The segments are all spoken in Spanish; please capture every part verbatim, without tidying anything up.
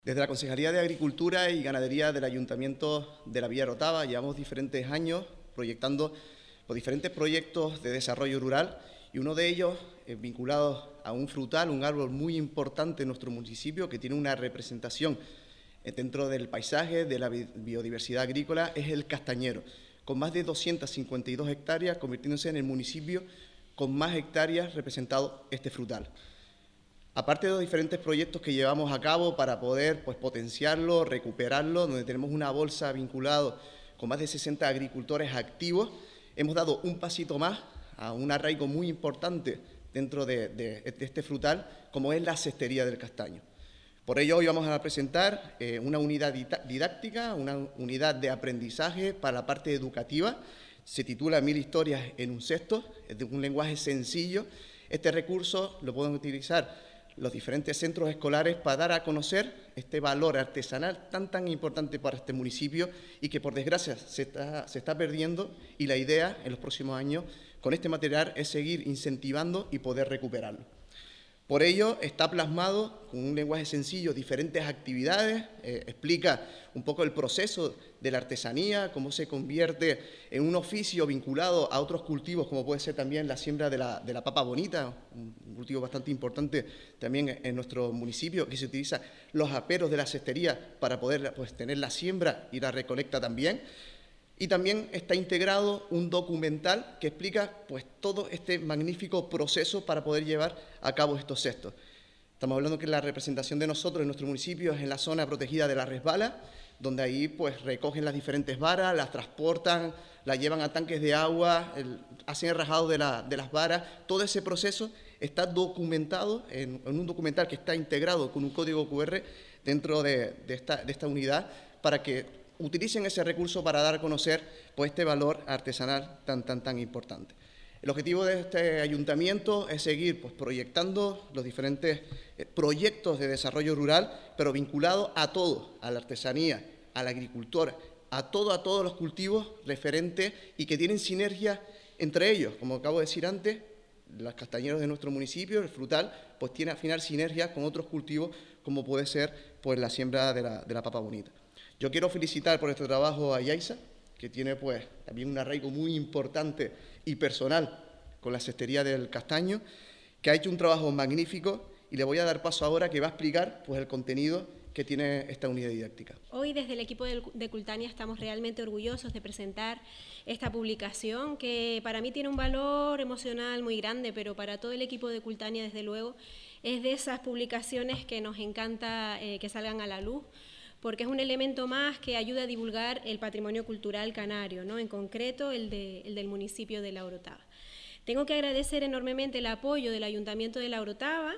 Desde la Concejalía de Agricultura y Ganadería del Ayuntamiento de la Villa de Orotava llevamos diferentes años proyectando los diferentes proyectos de desarrollo rural y uno de ellos es vinculado a un frutal, un árbol muy importante en nuestro municipio que tiene una representación dentro del paisaje, de la biodiversidad agrícola, es el castañero, con más de doscientas cincuenta y dos hectáreas, convirtiéndose en el municipio con más hectáreas representado este frutal. Aparte de los diferentes proyectos que llevamos a cabo para poder pues, potenciarlo, recuperarlo, donde tenemos una bolsa vinculada con más de sesenta agricultores activos, hemos dado un pasito más a un arraigo muy importante dentro de, de, de este frutal, como es la cestería del castaño. Por ello, hoy vamos a presentar eh, una unidad didáctica, una unidad de aprendizaje para la parte educativa. Se titula Mil historias en un cesto, es de un lenguaje sencillo. Este recurso lo pueden utilizar los diferentes centros escolares para dar a conocer este valor artesanal tan tan importante para este municipio y que por desgracia se está, se está perdiendo, y la idea en los próximos años con este material es seguir incentivando y poder recuperarlo. Por ello está plasmado con un lenguaje sencillo diferentes actividades, eh, explica un poco el proceso de la artesanía, cómo se convierte en un oficio vinculado a otros cultivos, como puede ser también la siembra de la, de la papa bonita, un cultivo bastante importante también en nuestro municipio, que se utiliza los aperos de la cestería para poder pues, tener la siembra y la recolecta también. Y también está integrado un documental que explica pues, todo este magnífico proceso para poder llevar a cabo estos cestos. Estamos hablando que la representación de nosotros en nuestro municipio es en la zona protegida de la resbala, donde ahí pues, recogen las diferentes varas, las transportan, las llevan a tanques de agua, el, hacen el rajado de, la, de las varas. Todo ese proceso está documentado en, en un documental que está integrado con un código cu erre dentro de, de, esta, de esta unidad para que utilicen ese recurso para dar a conocer pues, este valor artesanal tan, tan, tan importante. El objetivo de este ayuntamiento es seguir pues, proyectando los diferentes eh, proyectos de desarrollo rural, pero vinculado a todo, a la artesanía, a la agricultura, a todo, a todos los cultivos referentes y que tienen sinergia entre ellos. Como acabo de decir antes, los castañeros de nuestro municipio, el frutal, pues tiene al final sinergias con otros cultivos, como puede ser pues, la siembra de la, de la papa bonita. Yo quiero felicitar por este trabajo a Yaisa, que tiene pues también un arraigo muy importante y personal con la cestería del castaño, que ha hecho un trabajo magnífico, y le voy a dar paso ahora que va a explicar pues el contenido que tiene esta unidad didáctica. Hoy desde el equipo de Cultania estamos realmente orgullosos de presentar esta publicación que para mí tiene un valor emocional muy grande, pero para todo el equipo de Cultania desde luego es de esas publicaciones que nos encanta eh, que salgan a la luz, porque es un elemento más que ayuda a divulgar el patrimonio cultural canario, ¿no? En concreto el, de, el del municipio de La Orotava. Tengo que agradecer enormemente el apoyo del Ayuntamiento de La Orotava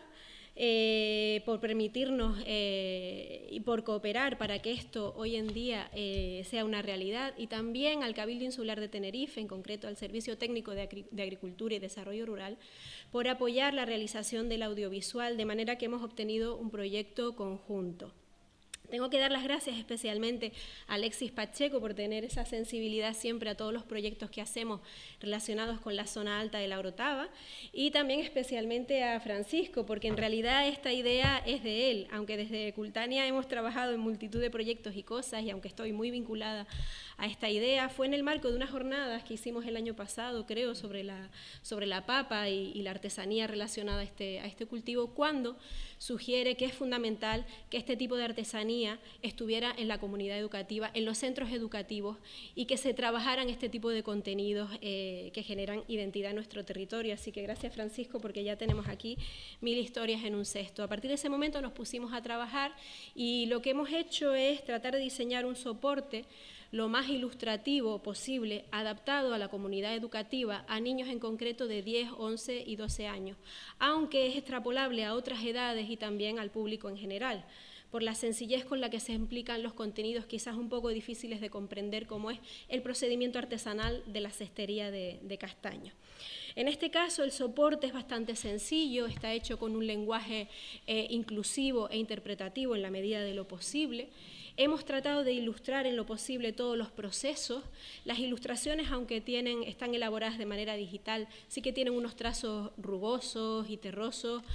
eh, por permitirnos eh, y por cooperar para que esto hoy en día eh, sea una realidad, y también al Cabildo Insular de Tenerife, en concreto al Servicio Técnico de, Agri de Agricultura y Desarrollo Rural, por apoyar la realización del audiovisual, de manera que hemos obtenido un proyecto conjunto. Tengo que dar las gracias especialmente a Alexis Pacheco por tener esa sensibilidad siempre a todos los proyectos que hacemos relacionados con la zona alta de La Orotava, y también especialmente a Francisco, porque en realidad esta idea es de él, aunque desde Cultania hemos trabajado en multitud de proyectos y cosas, y aunque estoy muy vinculada a esta idea, fue en el marco de unas jornadas que hicimos el año pasado, creo, sobre la, sobre la papa y, y la artesanía relacionada a este, a este cultivo, cuando sugiere que es fundamental que este tipo de artesanía estuviera en la comunidad educativa, en los centros educativos, y que se trabajaran este tipo de contenidos eh, que generan identidad en nuestro territorio. Así que gracias, Francisco, porque ya tenemos aquí mil historias en un cesto. A partir de ese momento nos pusimos a trabajar, y lo que hemos hecho es tratar de diseñar un soporte lo más ilustrativo posible, adaptado a la comunidad educativa, a niños en concreto de diez, once y doce años, aunque es extrapolable a otras edades y también al público en general, por la sencillez con la que se explican los contenidos quizás un poco difíciles de comprender, como es el procedimiento artesanal de la cestería de, de castaño. En este caso el soporte es bastante sencillo, está hecho con un lenguaje eh, inclusivo e interpretativo en la medida de lo posible. Hemos tratado de ilustrar en lo posible todos los procesos. Las ilustraciones, aunque tienen, están elaboradas de manera digital, sí que tienen unos trazos rugosos y terrosos.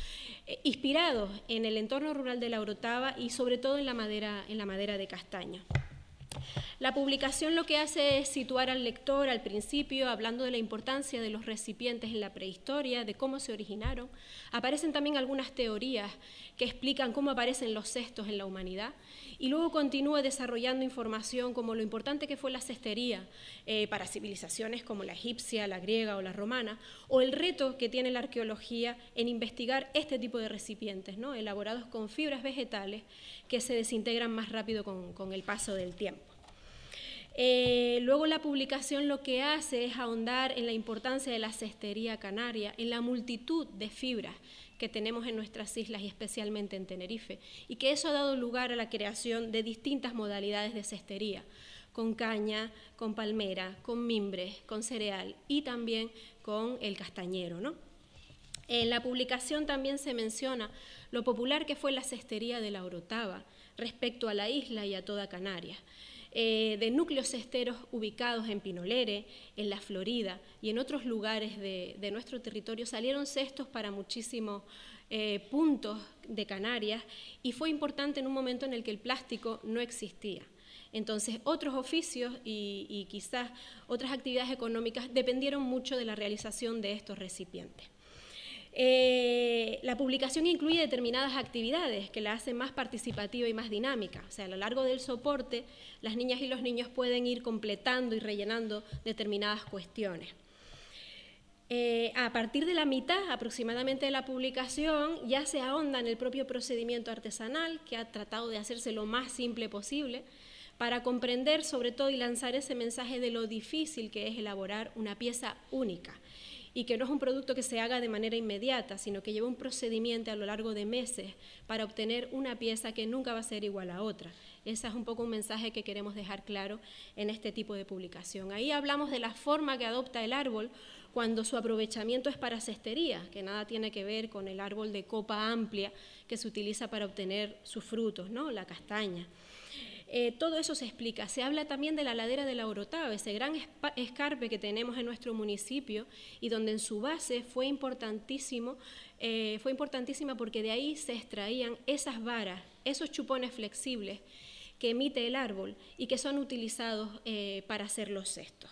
eh, inspirados en el entorno rural de la Orotava y sobre todo en la madera, en la madera de castaño. La publicación lo que hace es situar al lector al principio, hablando de la importancia de los recipientes en la prehistoria, de cómo se originaron. Aparecen también algunas teorías que explican cómo aparecen los cestos en la humanidad. Y luego continúa desarrollando información como lo importante que fue la cestería eh, para civilizaciones como la egipcia, la griega o la romana, o el reto que tiene la arqueología en investigar este tipo de recipientes, ¿no?, elaborados con fibras vegetales que se desintegran más rápido con, con el paso del tiempo. Eh, luego la publicación lo que hace es ahondar en la importancia de la cestería canaria, en la multitud de fibras que tenemos en nuestras islas y especialmente en Tenerife, y que eso ha dado lugar a la creación de distintas modalidades de cestería, con caña, con palmera, con mimbre, con cereal y también con el castañero, ¿no? En la publicación también se menciona lo popular que fue la cestería de la Orotava respecto a la isla y a toda Canarias. Eh, de núcleos cesteros ubicados en Pinolere, en la Florida y en otros lugares de, de nuestro territorio salieron cestos para muchísimos eh, puntos de Canarias, y fue importante en un momento en el que el plástico no existía. Entonces, otros oficios y, y quizás otras actividades económicas dependieron mucho de la realización de estos recipientes. Eh, la publicación incluye determinadas actividades que la hacen más participativa y más dinámica. O sea, a lo largo del soporte, las niñas y los niños pueden ir completando y rellenando determinadas cuestiones. Eh, a partir de la mitad aproximadamente de la publicación ya se ahonda en el propio procedimiento artesanal, que ha tratado de hacerse lo más simple posible para comprender sobre todo y lanzar ese mensaje de lo difícil que es elaborar una pieza única, y que no es un producto que se haga de manera inmediata, sino que lleva un procedimiento a lo largo de meses para obtener una pieza que nunca va a ser igual a otra. Ese es un poco un mensaje que queremos dejar claro en este tipo de publicación. Ahí hablamos de la forma que adopta el árbol cuando su aprovechamiento es para cestería, que nada tiene que ver con el árbol de copa amplia que se utiliza para obtener sus frutos, ¿no?, la castaña. Eh, todo eso se explica. Se habla también de la ladera de la Orotava, ese gran escarpe que tenemos en nuestro municipio y donde en su base fue importantísimo, eh, fue importantísima porque de ahí se extraían esas varas, esos chupones flexibles que emite el árbol y que son utilizados eh, para hacer los cestos.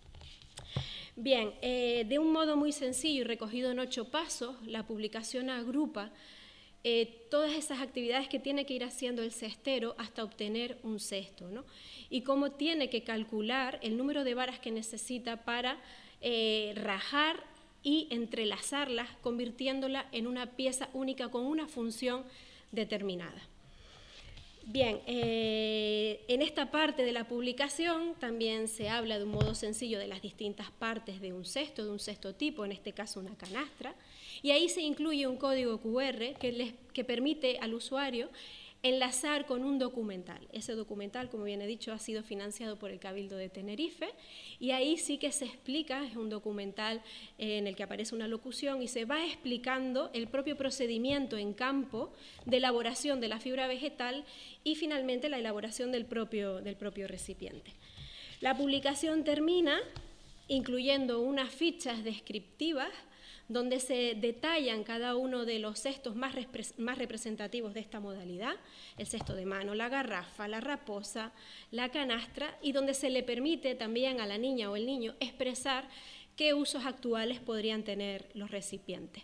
Bien, eh, de un modo muy sencillo y recogido en ocho pasos, la publicación agrupa Eh, todas esas actividades que tiene que ir haciendo el cestero hasta obtener un cesto, ¿no? Y cómo tiene que calcular el número de varas que necesita para eh, rajar y entrelazarlas, convirtiéndola en una pieza única con una función determinada. Bien, eh, en esta parte de la publicación también se habla de un modo sencillo de las distintas partes de un cesto, de un cesto tipo, en este caso una canastra, y ahí se incluye un código cu erre que, les, que permite al usuario enlazar con un documental. Ese documental, como bien he dicho, ha sido financiado por el Cabildo de Tenerife, y ahí sí que se explica, es un documental en el que aparece una locución y se va explicando el propio procedimiento en campo de elaboración de la fibra vegetal y finalmente la elaboración del propio, del propio recipiente. La publicación termina incluyendo unas fichas descriptivas donde se detallan cada uno de los cestos más, más representativos de esta modalidad, el cesto de mano, la garrafa, la raposa, la canastra, y donde se le permite también a la niña o el niño expresar qué usos actuales podrían tener los recipientes.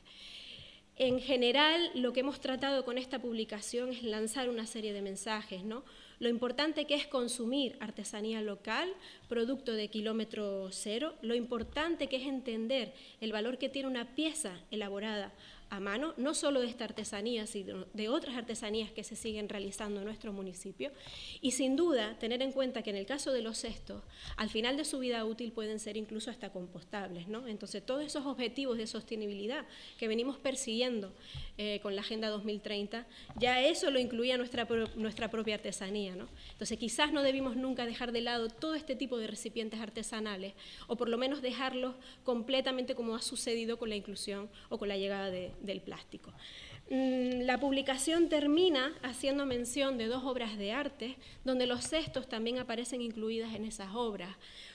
En general, lo que hemos tratado con esta publicación es lanzar una serie de mensajes, ¿no? Lo importante que es consumir artesanía local, producto de kilómetro cero, lo importante que es entender el valor que tiene una pieza elaborada a mano, no solo de esta artesanía, sino de otras artesanías que se siguen realizando en nuestro municipio, y sin duda tener en cuenta que en el caso de los cestos, al final de su vida útil pueden ser incluso hasta compostables, ¿no? Entonces, todos esos objetivos de sostenibilidad que venimos persiguiendo eh, con la Agenda dos mil treinta, ya eso lo incluía nuestra, nuestra propia artesanía, ¿no? Entonces, quizás no debimos nunca dejar de lado todo este tipo de recipientes artesanales, o por lo menos dejarlos completamente como ha sucedido con la inclusión o con la llegada de del plástico. La publicación termina haciendo mención de dos obras de arte, donde los cestos también aparecen incluidas en esas obras.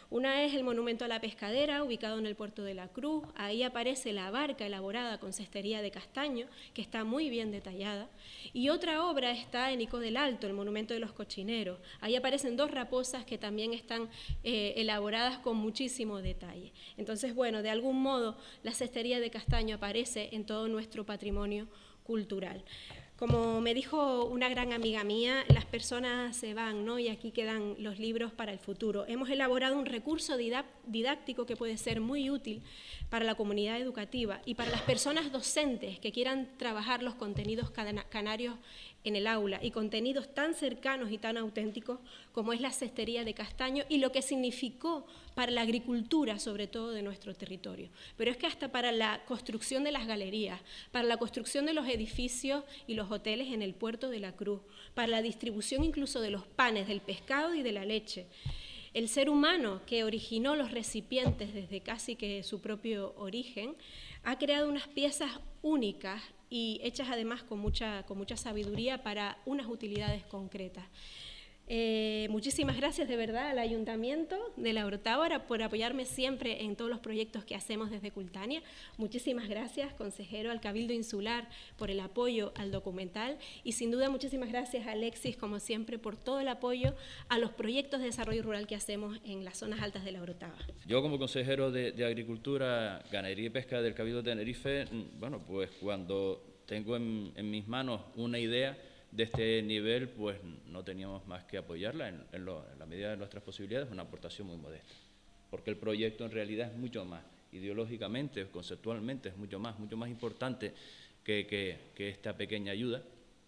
Una es el monumento a la pescadera, ubicado en el puerto de la Cruz. Ahí aparece la barca elaborada con cestería de castaño, que está muy bien detallada. Y otra obra está en Ico del Alto, el monumento de los cochineros. Ahí aparecen dos raposas que también están eh, elaboradas con muchísimo detalle. Entonces, bueno, de algún modo la cestería de castaño aparece en todo nuestro patrimonio cultural. Como me dijo una gran amiga mía, las personas se van, ¿no? Y aquí quedan los libros para el futuro. Hemos elaborado un recurso didáctico que puede ser muy útil para la comunidad educativa y para las personas docentes que quieran trabajar los contenidos canarios en el aula, y contenidos tan cercanos y tan auténticos como es la cestería de castaño y lo que significó para la agricultura, sobre todo de nuestro territorio. Pero es que hasta para la construcción de las galerías, para la construcción de los edificios y los hoteles en el puerto de la Cruz, para la distribución incluso de los panes, del pescado y de la leche. El ser humano que originó los recipientes desde casi que su propio origen ha creado unas piezas únicas y hechas además con mucha, con mucha sabiduría para unas utilidades concretas. Eh, muchísimas gracias de verdad al Ayuntamiento de La Orotava por apoyarme siempre en todos los proyectos que hacemos desde Cultania. Muchísimas gracias, consejero, al Cabildo Insular por el apoyo al documental, y sin duda muchísimas gracias a Alexis, como siempre, por todo el apoyo a los proyectos de desarrollo rural que hacemos en las zonas altas de La Orotava. Yo, como consejero de, de Agricultura, Ganadería y Pesca del Cabildo de Tenerife, bueno, pues cuando tengo en, en mis manos una idea de este nivel, pues no teníamos más que apoyarla en, en, lo, en la medida de nuestras posibilidades, una aportación muy modesta, porque el proyecto en realidad es mucho más, ideológicamente, conceptualmente, es mucho más, mucho más importante que, que, que esta pequeña ayuda,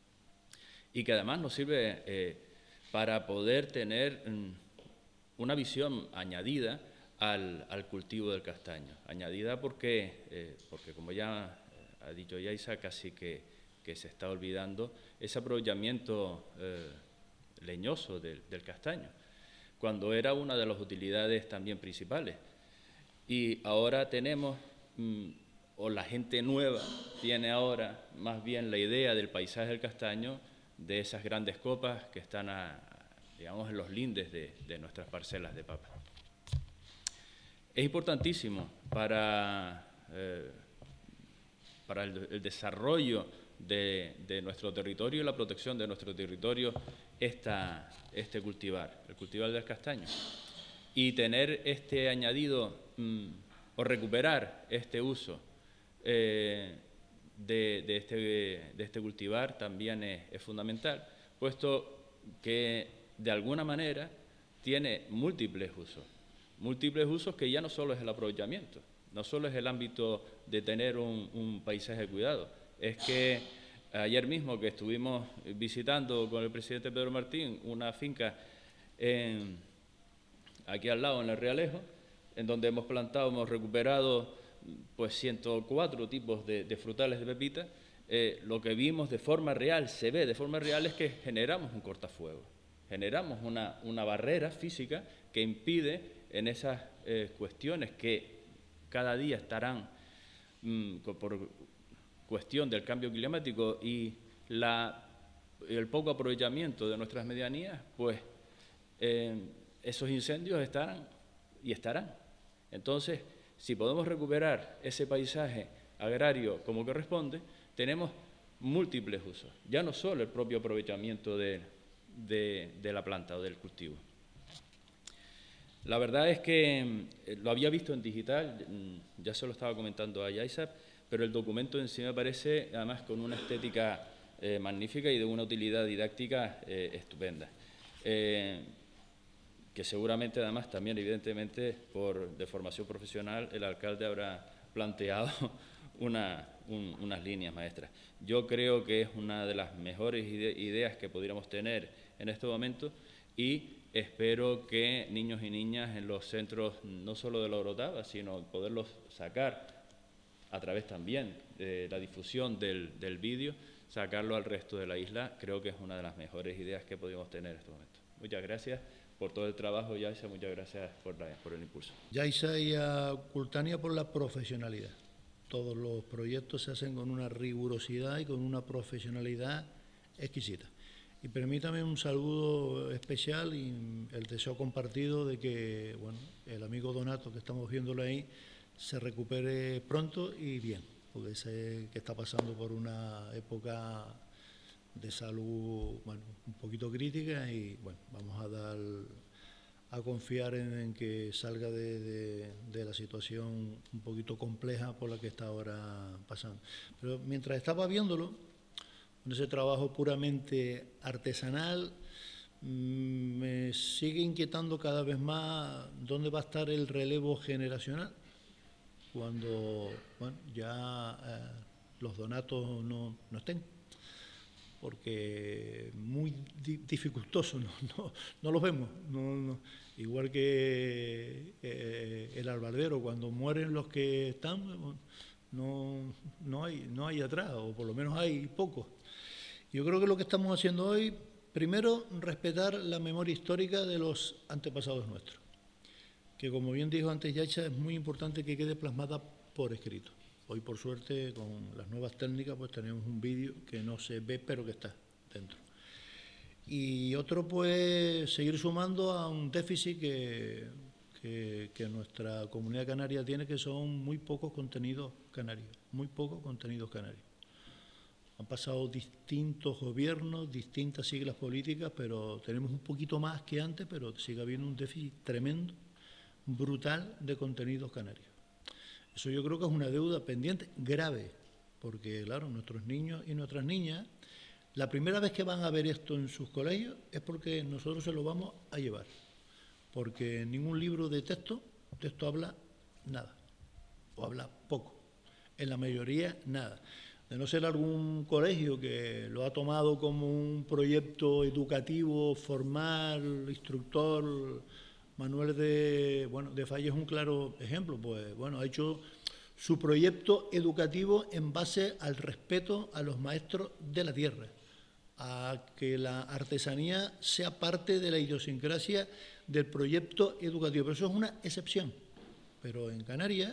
y que además nos sirve eh, para poder tener mm, una visión añadida al, al cultivo del castaño, añadida porque, eh, porque como ya ha dicho Yaisa, casi que que se está olvidando ese aprovechamiento eh, leñoso del, del castaño, cuando era una de las utilidades también principales. Y ahora tenemos, mmm, o la gente nueva tiene ahora más bien la idea del paisaje del castaño, de esas grandes copas que están, a, digamos, en los lindes de, de nuestras parcelas de papa. Es importantísimo para, eh, para el, el desarrollo De, de nuestro territorio y la protección de nuestro territorio esta, este cultivar, el cultivar del castaño. Y tener este añadido mmm, o recuperar este uso eh, de, de, este, de este cultivar también es, es fundamental, puesto que de alguna manera tiene múltiples usos, múltiples usos que ya no solo es el aprovechamiento, no solo es el ámbito de tener un, un paisaje cuidado. Es que ayer mismo que estuvimos visitando con el presidente Pedro Martín una finca en, aquí al lado, en el Realejo, en donde hemos plantado, hemos recuperado pues ciento cuatro tipos de, de frutales de pepita, eh, lo que vimos de forma real, se ve de forma real, es que generamos un cortafuego, generamos una, una barrera física que impide en esas eh, cuestiones que cada día estarán mmm, por cuestión del cambio climático y la, el poco aprovechamiento de nuestras medianías, pues eh, esos incendios estarán y estarán. Entonces, si podemos recuperar ese paisaje agrario como corresponde, tenemos múltiples usos, ya no solo el propio aprovechamiento de, de, de la planta o del cultivo. La verdad es que eh, lo había visto en digital, ya se lo estaba comentando a Yaisa, pero el documento en sí me parece, además, con una estética eh, magnífica y de una utilidad didáctica eh, estupenda, eh, que seguramente, además, también, evidentemente, por de formación profesional, el alcalde habrá planteado una, un, unas líneas maestras. Yo creo que es una de las mejores ide ideas que podríamos tener en este momento, y espero que niños y niñas en los centros, no solo de La Orotava, sino poderlos sacar a través también de la difusión del, del vídeo, sacarlo al resto de la isla, creo que es una de las mejores ideas que podemos tener en este momento. Muchas gracias por todo el trabajo, Yaisa, muchas gracias por, la, por el impulso. Yaisa y a Cultania por la profesionalidad. Todos los proyectos se hacen con una rigurosidad y con una profesionalidad exquisita. Y permítame un saludo especial y el deseo compartido de que, bueno, el amigo Donato, que estamos viéndolo ahí, se recupere pronto y bien, porque sé que está pasando por una época de salud, bueno, un poquito crítica y, bueno, vamos a dar, a confiar en, en que salga de, de, de la situación un poquito compleja por la que está ahora pasando. Pero mientras estaba viéndolo, con ese trabajo puramente artesanal, me sigue inquietando cada vez más dónde va a estar el relevo generacional cuando, bueno, ya eh, los Donatos no, no estén, porque muy di dificultoso, no, no, no los vemos, no, no. Igual que eh, el albardero, cuando mueren los que están, no, no, hay, no hay atrás, o por lo menos hay pocos. Yo creo que lo que estamos haciendo hoy, primero, respetar la memoria histórica de los antepasados nuestros, que como bien dijo antes Yacha, es muy importante que quede plasmada por escrito. Hoy, por suerte, con las nuevas técnicas, pues tenemos un vídeo que no se ve, pero que está dentro. Y otro, pues, seguir sumando a un déficit que, que, que nuestra comunidad canaria tiene, que son muy pocos contenidos canarios, muy pocos contenidos canarios. Han pasado distintos gobiernos, distintas siglas políticas, pero tenemos un poquito más que antes, pero sigue habiendo un déficit tremendo, brutal de contenidos canarios. Eso yo creo que es una deuda pendiente grave, porque claro, nuestros niños y nuestras niñas, la primera vez que van a ver esto en sus colegios es porque nosotros se lo vamos a llevar, porque en ningún libro de texto, texto habla nada, o habla poco, en la mayoría nada. De no ser algún colegio que lo ha tomado como un proyecto educativo, formal, instructor. Manuel de, bueno, de Falla es un claro ejemplo, pues bueno, ha hecho su proyecto educativo en base al respeto a los maestros de la tierra, a que la artesanía sea parte de la idiosincrasia del proyecto educativo. Pero eso es una excepción. Pero en Canarias,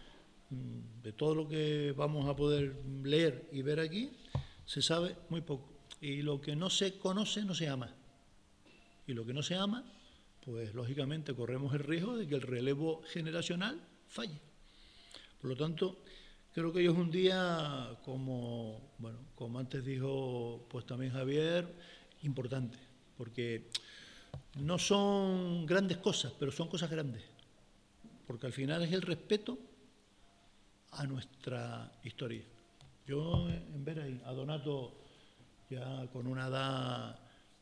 de todo lo que vamos a poder leer y ver aquí, se sabe muy poco. Y lo que no se conoce no se ama. Y lo que no se ama, pues lógicamente corremos el riesgo de que el relevo generacional falle. Por lo tanto, creo que hoy es un día, como, bueno, como antes dijo pues también Javier, importante, porque no son grandes cosas, pero son cosas grandes. Porque al final es el respeto a nuestra historia. Yo, en ver ahí a Donato ya con una edad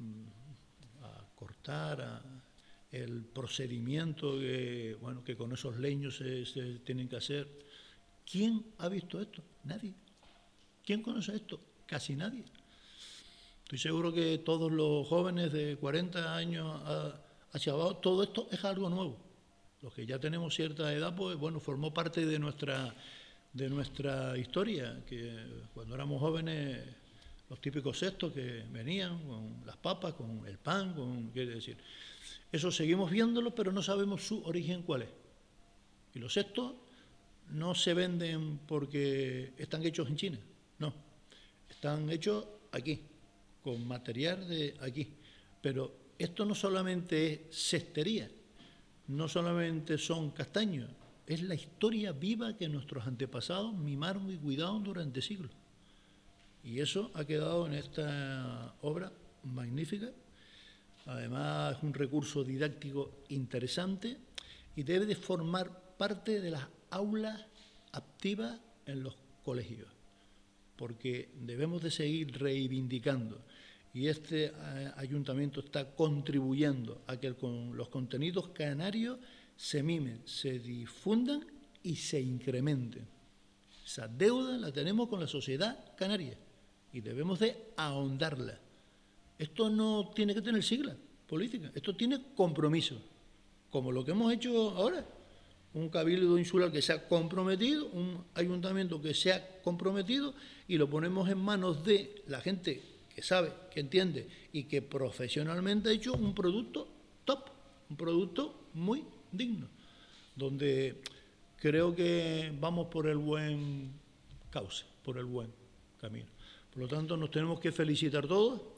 a cortar, a, el procedimiento que, bueno, que con esos leños se, se tienen que hacer. ¿Quién ha visto esto? Nadie. ¿Quién conoce esto? Casi nadie. Estoy seguro que todos los jóvenes de cuarenta años hacia abajo, todo esto es algo nuevo. Los que ya tenemos cierta edad, pues bueno, formó parte de nuestra, de nuestra historia, que cuando éramos jóvenes, los típicos cestos que venían con las papas, con el pan, con, quiere decir, eso seguimos viéndolo, pero no sabemos su origen cuál es. Y los cestos no se venden porque están hechos en China, no, están hechos aquí, con material de aquí. Pero esto no solamente es cestería, no solamente son castaños, es la historia viva que nuestros antepasados mimaron y cuidaron durante siglos. Y eso ha quedado en esta obra magnífica. Además, es un recurso didáctico interesante y debe de formar parte de las aulas activas en los colegios, porque debemos de seguir reivindicando. Y este eh, ayuntamiento está contribuyendo a que el, con los contenidos canarios se mimen, se difundan y se incrementen. Esa deuda la tenemos con la sociedad canaria y debemos de ahondarla. Esto no tiene que tener sigla política, esto tiene compromiso, como lo que hemos hecho ahora. Un cabildo insular que se ha comprometido, un ayuntamiento que se ha comprometido y lo ponemos en manos de la gente que sabe, que entiende y que profesionalmente ha hecho un producto top, un producto muy digno, donde creo que vamos por el buen cauce, por el buen camino. Por lo tanto, nos tenemos que felicitar todos,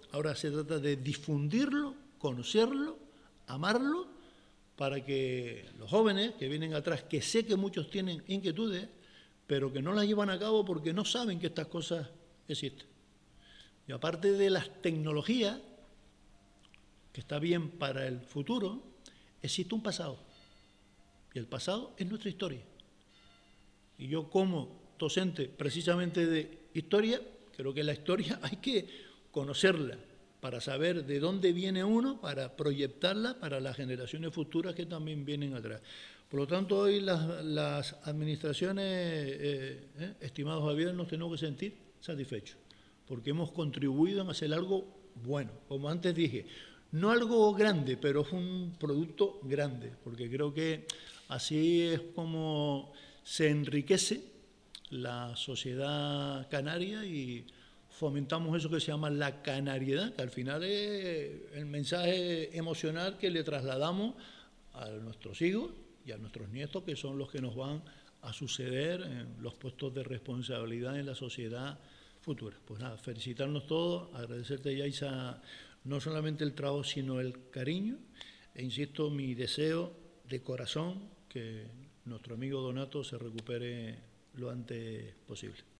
ahora se trata de difundirlo, conocerlo, amarlo, para que los jóvenes que vienen atrás, que sé que muchos tienen inquietudes, pero que no las llevan a cabo porque no saben que estas cosas existen. Y aparte de las tecnologías, que está bien para el futuro, existe un pasado. Y el pasado es nuestra historia. Y yo, como docente precisamente de historia, creo que la historia hay que conocerla para saber de dónde viene uno, para proyectarla para las generaciones futuras que también vienen atrás. Por lo tanto, hoy las, las administraciones, eh, eh, estimados Javier, nos tenemos que sentir satisfechos, porque hemos contribuido en hacer algo bueno. Como antes dije, no algo grande, pero es un producto grande, porque creo que así es como se enriquece la sociedad canaria y fomentamos eso que se llama la canariedad, que al final es el mensaje emocional que le trasladamos a nuestros hijos y a nuestros nietos, que son los que nos van a suceder en los puestos de responsabilidad en la sociedad futura. Pues nada, felicitarnos todos, agradecerte, Yaisa, no solamente el trabajo, sino el cariño, e insisto, mi deseo de corazón que nuestro amigo Donato se recupere lo antes posible.